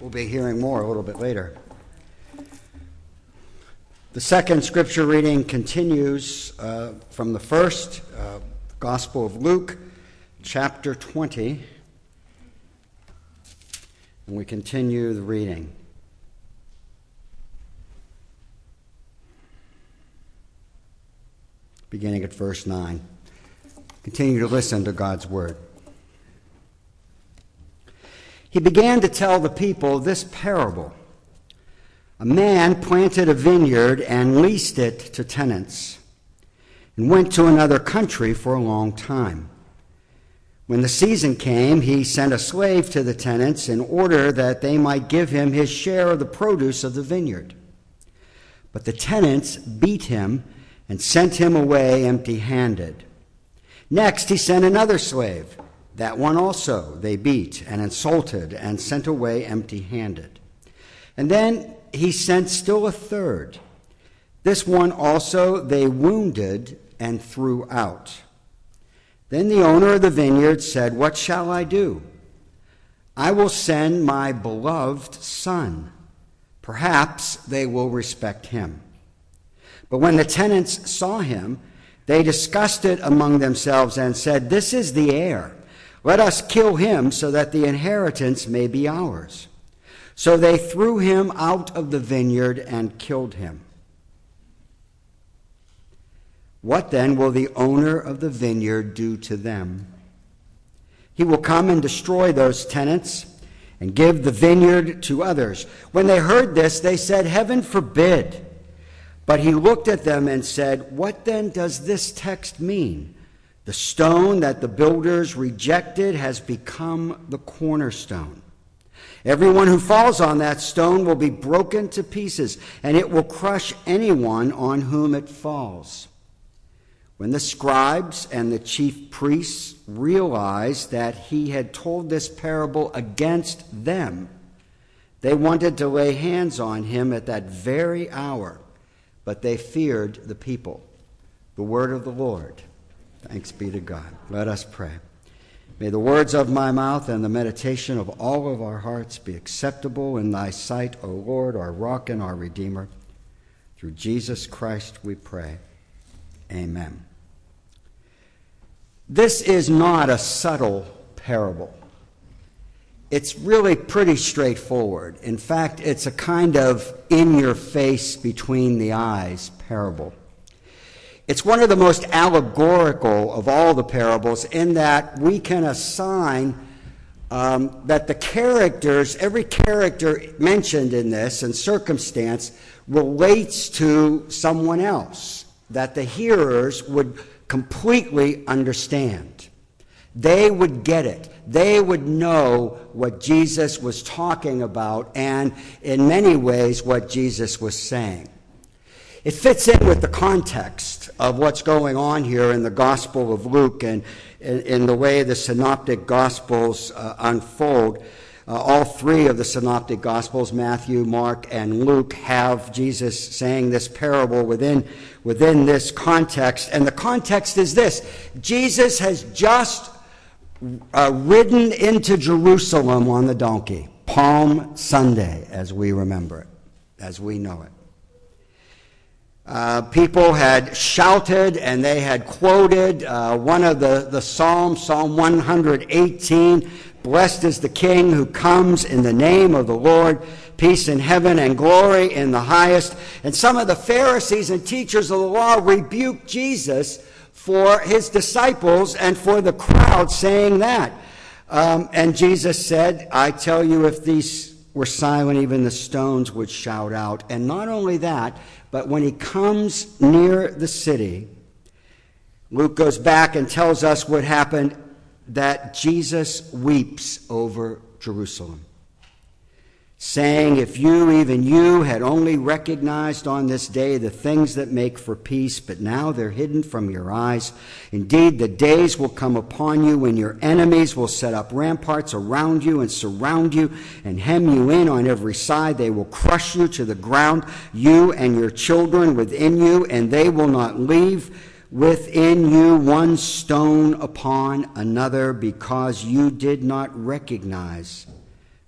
we'll be hearing more a little bit later. The second scripture reading continues from the first Gospel of Luke, chapter 20. And we continue the reading. Beginning at verse 9. Continue to listen to God's word. He began to tell the people this parable. A man planted a vineyard and leased it to tenants and went to another country for a long time. When the season came, he sent a slave to the tenants in order that they might give him his share of the produce of the vineyard. But the tenants beat him and sent him away empty-handed. Next, he sent another slave. That one also they beat and insulted and sent away empty-handed. And then he sent still a third. This one also they wounded and threw out. Then the owner of the vineyard said, "What shall I do? I will send my beloved son. Perhaps they will respect him." But when the tenants saw him, they discussed it among themselves and said, "This is the heir. Let us kill him so that the inheritance may be ours." So they threw him out of the vineyard and killed him. What then will the owner of the vineyard do to them? He will come and destroy those tenants and give the vineyard to others. When they heard this, they said, "Heaven forbid." But he looked at them and said, "What then does this text mean? The stone that the builders rejected has become the cornerstone. Everyone who falls on that stone will be broken to pieces, and it will crush anyone on whom it falls." When the scribes and the chief priests realized that he had told this parable against them, they wanted to lay hands on him at that very hour, but they feared the people. The word of the Lord. Thanks be to God. Let us pray. May the words of my mouth and the meditation of all of our hearts be acceptable in thy sight, O Lord, our rock and our redeemer. Through Jesus Christ we pray. Amen. This is not a subtle parable. It's really pretty straightforward. In fact, it's a kind of in-your-face, between-the-eyes parable. It's one of the most allegorical of all the parables in that we can assign that the characters, every character mentioned in this and circumstance relates to someone else that the hearers would completely understand. They would get it. They would know what Jesus was talking about and in many ways what Jesus was saying. It fits in with the context of what's going on here in the Gospel of Luke and in the way the Synoptic Gospels unfold. All three of the Synoptic Gospels, Matthew, Mark, and Luke, have Jesus saying this parable within this context. And the context is this. Jesus has just ridden into Jerusalem on the donkey. Palm Sunday, as we remember it, as we know it. People had shouted and they had quoted one of the Psalms, Psalm 118, "Blessed is the King who comes in the name of the Lord, peace in heaven and glory in the highest." And some of the Pharisees and teachers of the law rebuked Jesus for his disciples and for the crowd saying that. And Jesus said, "I tell you, if these were silent, even the stones would shout out." And not only that, but when he comes near the city, Luke goes back and tells us what happened, that Jesus weeps over Jerusalem, saying, "If you, even you, had only recognized on this day the things that make for peace, but now they're hidden from your eyes. Indeed, the days will come upon you when your enemies will set up ramparts around you and surround you and hem you in on every side. They will crush you to the ground, you and your children within you, and they will not leave within you one stone upon another, because you did not recognize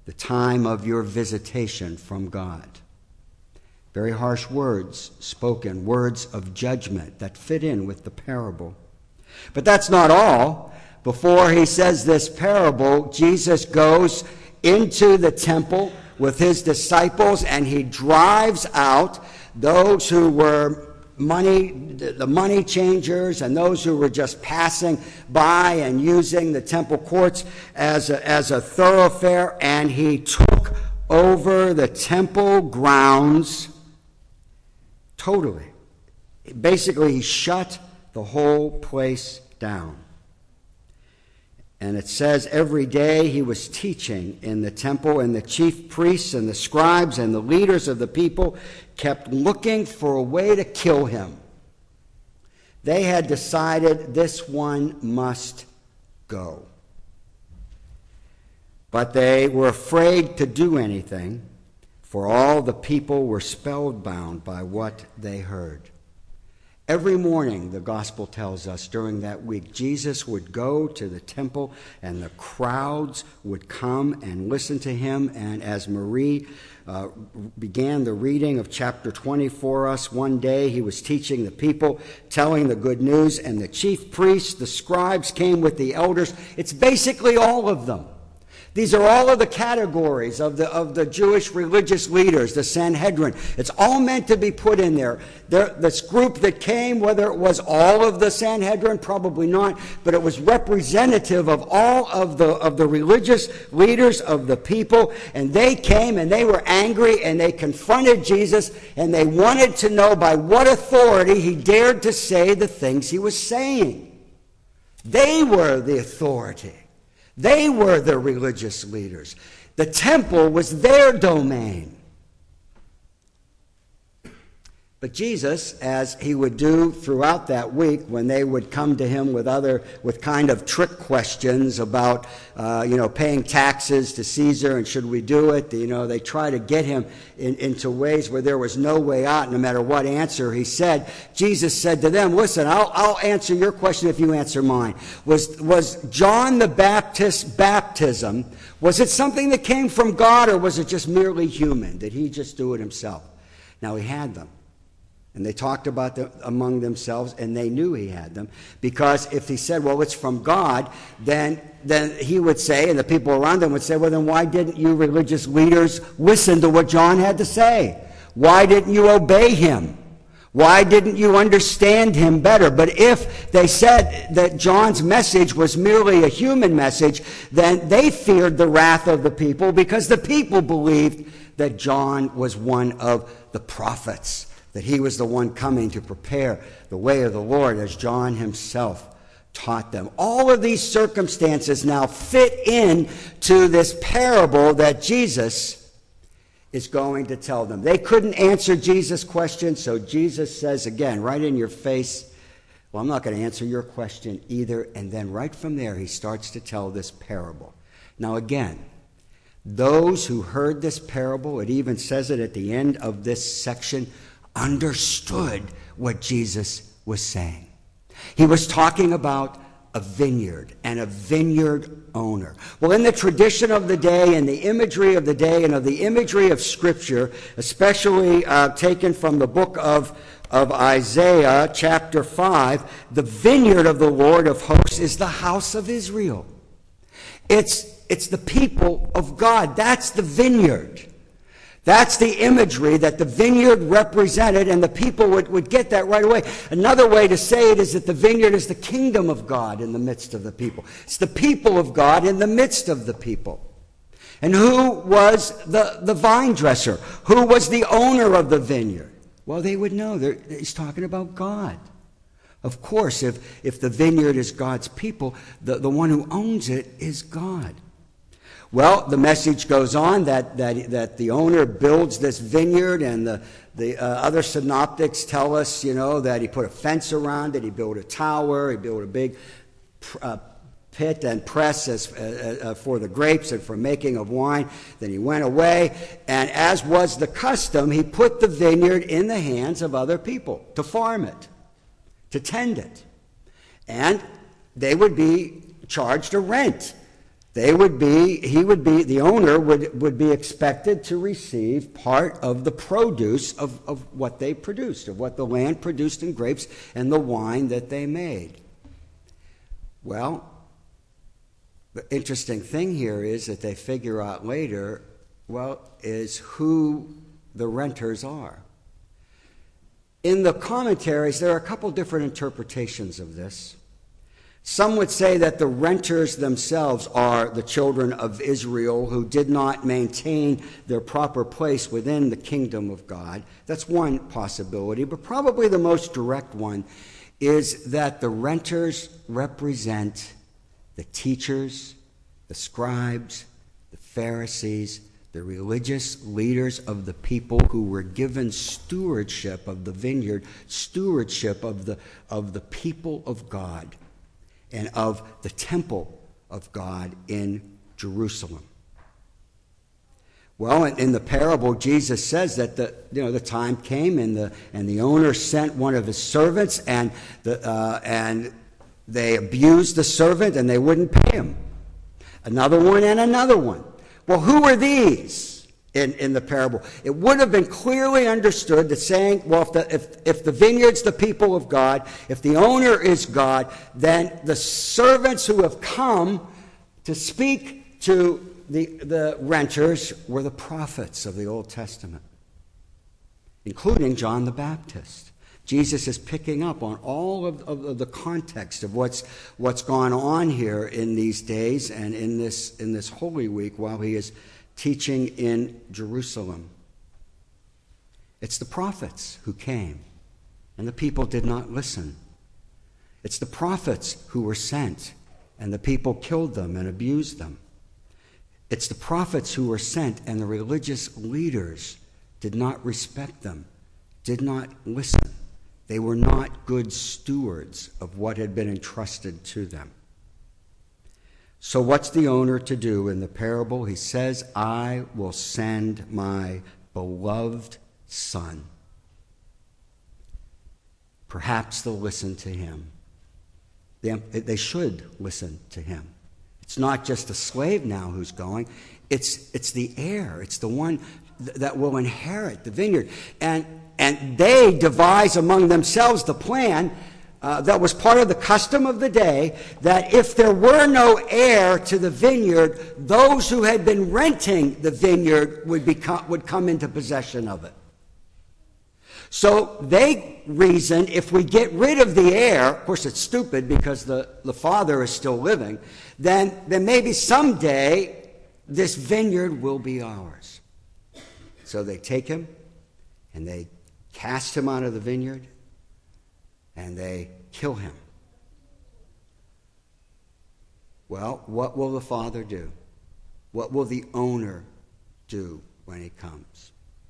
the time of your visitation from God. Very harsh words spoken, words of judgment that fit in with the parable. But that's not all. Before he says this parable, Jesus goes into the temple with his disciples, and he drives out those who were the money changers and those who were just passing by and using the temple courts as a thoroughfare, and he took over the temple grounds totally. Basically, he shut the whole place down. And it says every day he was teaching in the temple, and the chief priests and the scribes and the leaders of the people kept looking for a way to kill him. They had decided this one must go. But they were afraid to do anything, for all the people were spellbound by what they heard. Every morning, the gospel tells us, during that week, Jesus would go to the temple and the crowds would come and listen to him. And as Marie began the reading of chapter 20 for us, one day he was teaching the people, telling the good news, and the chief priests, the scribes came with the elders. It's basically all of them. These are all of the categories of the Jewish religious leaders, the Sanhedrin. It's all meant to be put in there. This group that came, whether it was all of the Sanhedrin, probably not, but it was representative of all of the religious leaders of the people. And they came and they were angry and they confronted Jesus, and they wanted to know by what authority he dared to say the things he was saying. They were the authority. They were the religious leaders. The temple was their domain. But Jesus, as he would do throughout that week, when they would come to him with kind of trick questions about, paying taxes to Caesar and should we do it? They try to get him into ways where there was no way out, no matter what answer he said. Jesus said to them, listen, I'll answer your question if you answer mine. Was John the Baptist's baptism, was it something that came from God, or was it just merely human? Did he just do it himself? Now, he had them. And they talked about them among themselves, and they knew he had them. Because if he said, well, it's from God, then he would say, and the people around him would say, well, then why didn't you religious leaders listen to what John had to say? Why didn't you obey him? Why didn't you understand him better? But if they said that John's message was merely a human message, then they feared the wrath of the people, because the people believed that John was one of the prophets, that he was the one coming to prepare the way of the Lord, as John himself taught them. All of these circumstances now fit in to this parable that Jesus is going to tell them. They couldn't answer Jesus' question, so Jesus says again, right in your face, well, I'm not going to answer your question either. And then right from there, he starts to tell this parable. Now again, those who heard this parable, it even says it at the end of this section, understood what Jesus was saying. He was talking about a vineyard and a vineyard owner. Well, in the tradition of the day and the imagery of the day and of the imagery of Scripture, especially taken from the book of Isaiah, chapter 5, the vineyard of the Lord of hosts is the house of Israel. It's the people of God. That's the vineyard. That's the imagery that the vineyard represented, and the people would get that right away. Another way to say it is that the vineyard is the kingdom of God in the midst of the people. It's the people of God in the midst of the people. And who was the vine dresser? Who was the owner of the vineyard? Well, they would know. He's talking about God. Of course, if the vineyard is God's people, the one who owns it is God. Well, the message goes on that the owner builds this vineyard, and the other synoptics tell us, that he put a fence around it, he built a tower, he built a big pit and press for the grapes and for making of wine. Then he went away, and as was the custom, he put the vineyard in the hands of other people to farm it, to tend it. And they would be charged a rent the owner would be expected to receive part of the produce of what they produced, of what the land produced in grapes and the wine that they made. Well, the interesting thing here is that they figure out later, is who the renters are. In the commentaries, there are a couple different interpretations of this. Some would say that the renters themselves are the children of Israel who did not maintain their proper place within the kingdom of God. That's one possibility, but probably the most direct one is that the renters represent the teachers, the scribes, the Pharisees, the religious leaders of the people who were given stewardship of the vineyard, stewardship of the people of God, and of the temple of God in Jerusalem. Well, in the parable, Jesus says that the time came and the owner sent one of his servants, and they abused the servant and they wouldn't pay him. Another one and another one. Well, who are these in the parable? It would have been clearly understood that saying, well, if the vineyard's the people of God, if the owner is God, then the servants who have come to speak to the renters were the prophets of the Old Testament, including John the Baptist. Jesus is picking up on all of the context of what's gone on here in these days and in this Holy Week while he is teaching in Jerusalem. It's the prophets who came, and the people did not listen. It's the prophets who were sent, and the people killed them and abused them. It's the prophets who were sent, and the religious leaders did not respect them, did not listen. They were not good stewards of what had been entrusted to them. So what's the owner to do in the parable? He says, I will send my beloved son. Perhaps they'll listen to him. They should listen to him. It's not just a slave now who's going. It's the heir. It's the one that will inherit the vineyard. And they devise among themselves the plan that was part of the custom of the day, that if there were no heir to the vineyard, those who had been renting the vineyard would come into possession of it. So they reasoned, if we get rid of the heir, of course it's stupid because the father is still living, then maybe someday this vineyard will be ours. So they take him and they cast him out of the vineyard and they kill him. Well, what will the father do? What will the owner do when he comes?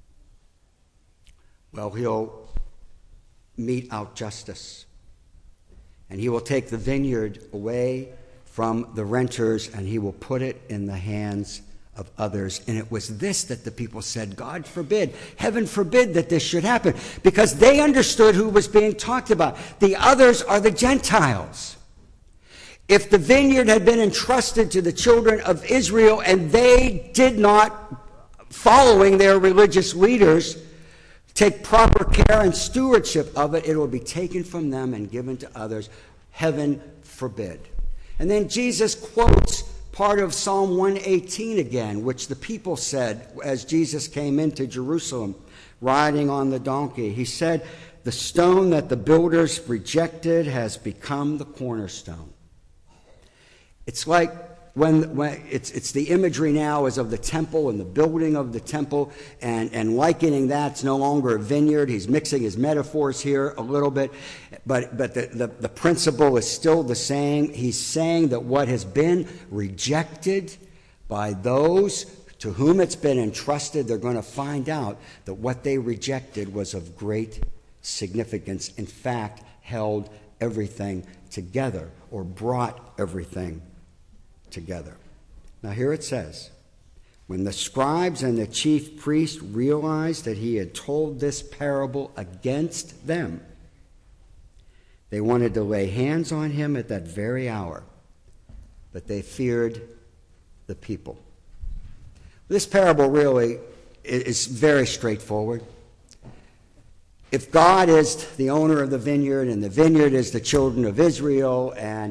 Well, he'll mete out justice, and he will take the vineyard away from the renters, and he will put it in the hands of others. And it was this that the people said, God forbid, heaven forbid that this should happen, because they understood who was being talked about. The others are the Gentiles. If the vineyard had been entrusted to the children of Israel and they did not, following their religious leaders, take proper care and stewardship of it, it will be taken from them and given to others. Heaven forbid. And then Jesus quotes part of Psalm 118 again, which the people said as Jesus came into Jerusalem riding on the donkey. He said, the stone that the builders rejected has become the cornerstone. It's like when it's the imagery now is of the temple and the building of the temple, and likening that, it's no longer a vineyard. He's mixing his metaphors here a little bit, but the principle is still the same. He's saying that what has been rejected by those to whom it's been entrusted, they're going to find out that what they rejected was of great significance. In fact, held everything together, or brought everything together. Now here it says, when the scribes and the chief priests realized that he had told this parable against them, they wanted to lay hands on him at that very hour, but they feared the people. This parable really is very straightforward. If God is the owner of the vineyard, and the vineyard is the children of Israel, and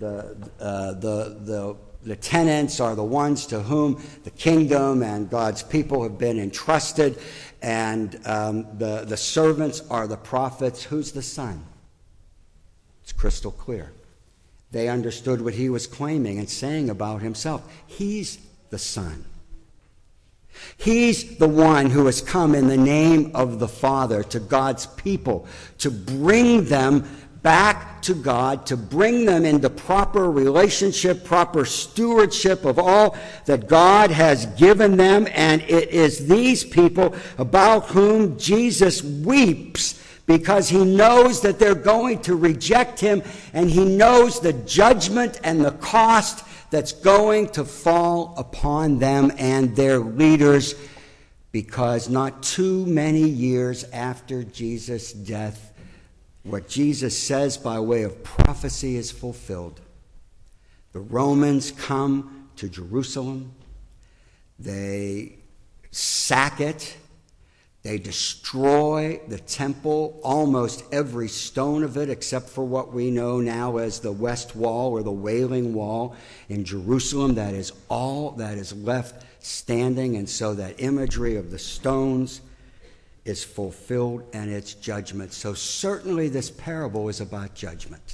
the tenants are the ones to whom the kingdom and God's people have been entrusted, and the servants are the prophets, who's the Son? It's crystal clear. They understood what he was claiming and saying about himself. He's the Son. He's the one who has come in the name of the Father to God's people to bring them back to God, to bring them into proper relationship, proper stewardship of all that God has given them. And it is these people about whom Jesus weeps, because he knows that they're going to reject him, and he knows the judgment and the cost that's going to fall upon them and their leaders, because not too many years after Jesus' death, what Jesus says by way of prophecy is fulfilled. The Romans come to Jerusalem. They sack it. They destroy the temple, almost every stone of it, except for what we know now as the West Wall or the Wailing Wall in Jerusalem. That is all that is left standing. And so that imagery of the stones is fulfilled, and it's judgment. So certainly this parable is about judgment.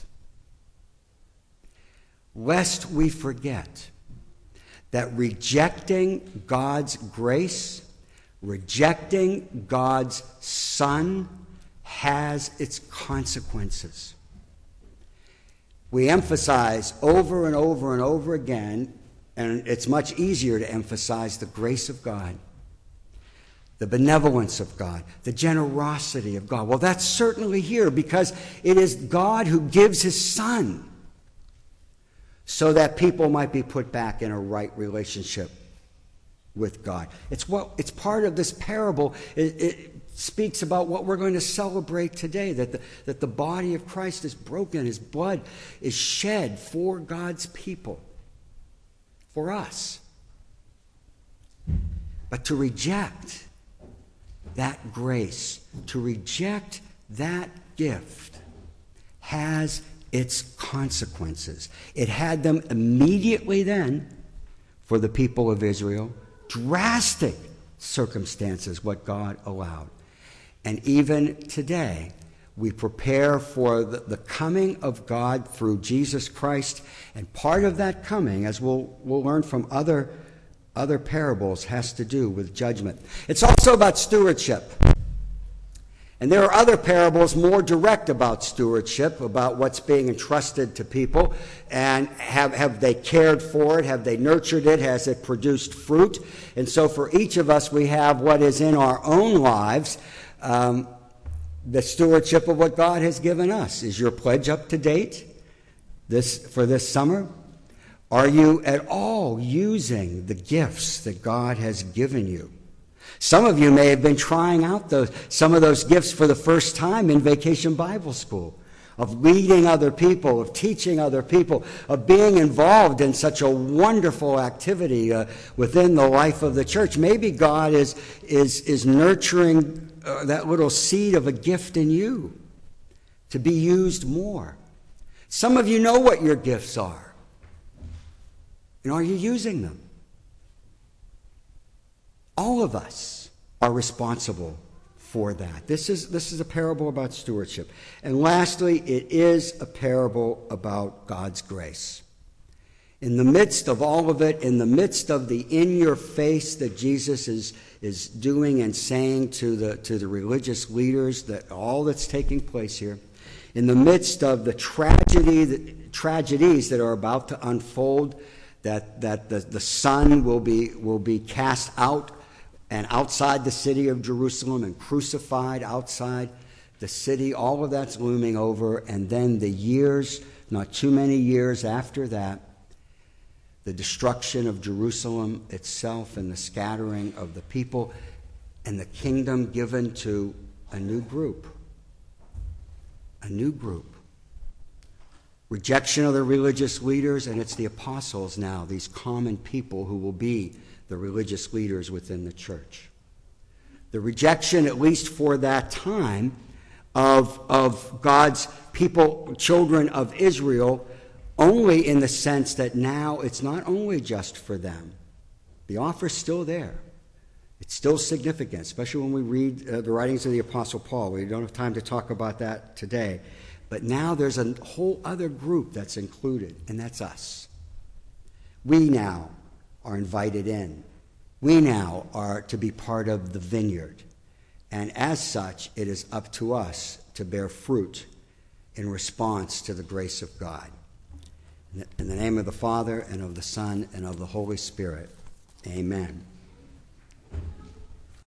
Lest we forget that rejecting God's grace, rejecting God's Son, has its consequences. We emphasize over and over and over again, and it's much easier to emphasize the grace of God, the benevolence of God, the generosity of God. Well, that's certainly here, because it is God who gives his Son so that people might be put back in a right relationship with God. It's part of this parable. It speaks about what we're going to celebrate today, that the body of Christ is broken, his blood is shed for God's people, for us. But to reject that grace, to reject that gift, has its consequences. It had them immediately then for the people of Israel. Drastic circumstances, what God allowed. And even today, we prepare for the coming of God through Jesus Christ. And part of that coming, as we'll learn from other parables, has to do with judgment. It's also about stewardship. And there are other parables more direct about stewardship, about what's being entrusted to people, and have they cared for it, have they nurtured it, has it produced fruit? And so for each of us, we have what is in our own lives, the stewardship of what God has given us. Is your pledge up to date for this summer? Are you at all using the gifts that God has given you? Some of you may have been trying out some of those gifts for the first time in Vacation Bible School, of leading other people, of teaching other people, of being involved in such a wonderful activity within the life of the church. Maybe God is nurturing that little seed of a gift in you to be used more. Some of you know what your gifts are. And are you using them? All of us are responsible for that. This is a parable about stewardship. And lastly, it is a parable about God's grace. In the midst of all of it, in the midst of the in-your-face that Jesus is doing and saying to the religious leaders, that all that's taking place here, in the midst of the tragedies that are about to unfold, that the Son will be cast out and outside the city of Jerusalem and crucified outside the city, all of that's looming over. And then the years, not too many years after that, the destruction of Jerusalem itself and the scattering of the people and the kingdom given to a new group. A new group rejection of the religious leaders, and it's the apostles now, these common people who will be the religious leaders within the church. The rejection, at least for that time, of God's people, children of Israel, only in the sense that now it's not only just for them. The offer's still there. It's still significant, especially when we read the writings of the Apostle Paul. We don't have time to talk about that today. But now there's a whole other group that's included, and that's us. We now are invited in. We now are to be part of the vineyard. And as such, it is up to us to bear fruit in response to the grace of God. In the name of the Father, and of the Son, and of the Holy Spirit, amen.